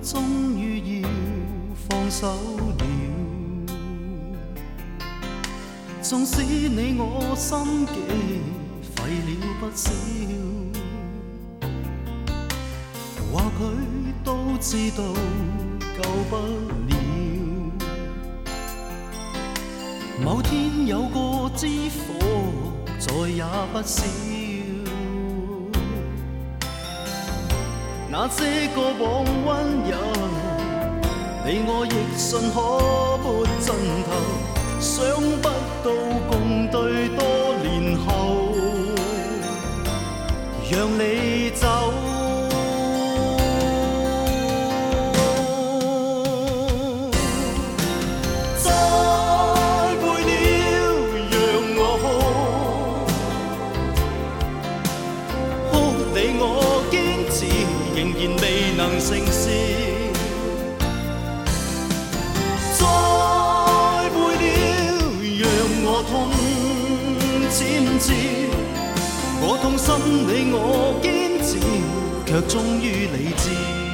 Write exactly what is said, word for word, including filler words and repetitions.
终于要放手了。纵使你我心境费了不少，或许都知道救不了。某天有個知火，再也不少。那些過往溫柔，你我亦信可沒盡頭。想不到共對多年後，讓你走。仍然未能成事，再會了，讓我痛漸至。我痛心，你我堅持，卻終於理智。